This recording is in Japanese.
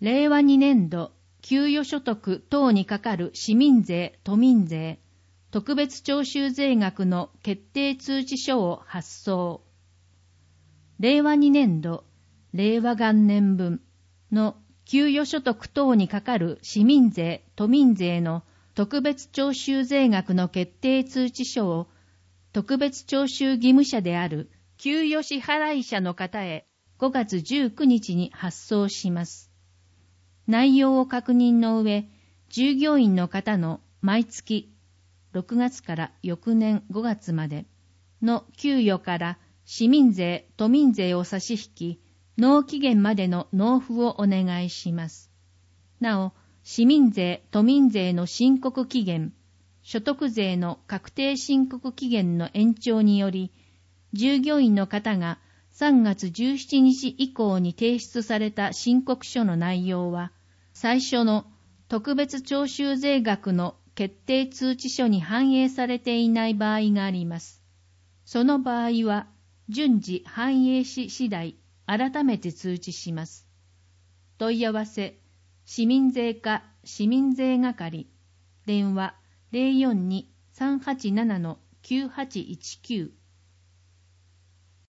令和2年度給与所得等にかかる市民税・都民税、特別徴収税額の決定通知書を発送。令和2年度、令和元年分の給与所得等にかかる市民税・都民税の特別徴収税額の決定通知書を特別徴収義務者である給与支払者の方へ5月19日に発送します。内容を確認の上、従業員の方の毎月6月から翌年5月までの給与から市民税・都民税を差し引き、納期限までの納付をお願いします。なお、市民税・都民税の申告期限、所得税の確定申告期限の延長により、従業員の方が3月17日以降に提出された申告書の内容は、最初の特別徴収税額の決定通知書に反映されていない場合があります。その場合は、順次反映し次第、改めて通知します。問い合わせ、市民税課市民税係、電話 042-387-9819